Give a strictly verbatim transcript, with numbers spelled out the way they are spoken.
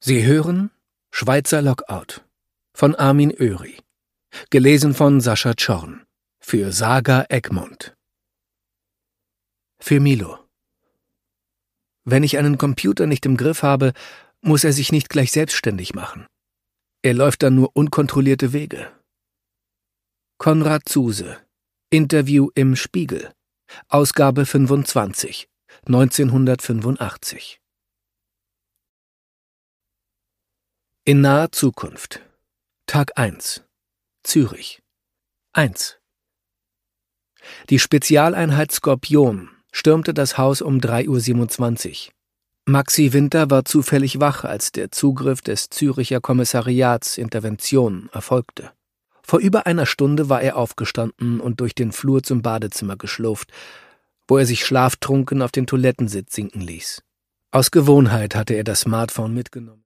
Sie hören Schweizer Lockout von Armin Öri, gelesen von Sascha Czorn, für Saga Egmont. Für Milo. Wenn ich einen Computer nicht im Griff habe, muss er sich nicht gleich selbstständig machen. Er läuft dann nur unkontrollierte Wege. Konrad Zuse, Interview im Spiegel, Ausgabe fünfundzwanzig, neunzehnhundertfünfundachtzig. In naher Zukunft. Tag eins. Zürich. eins. Die Spezialeinheit Skorpion stürmte das Haus um drei Uhr siebenundzwanzig. Maxi Winter war zufällig wach, als der Zugriff des Züricher Kommissariats Intervention erfolgte. Vor über einer Stunde war er aufgestanden und durch den Flur zum Badezimmer geschlurft, wo er sich schlaftrunken auf den Toilettensitz sinken ließ. Aus Gewohnheit hatte er das Smartphone mitgenommen.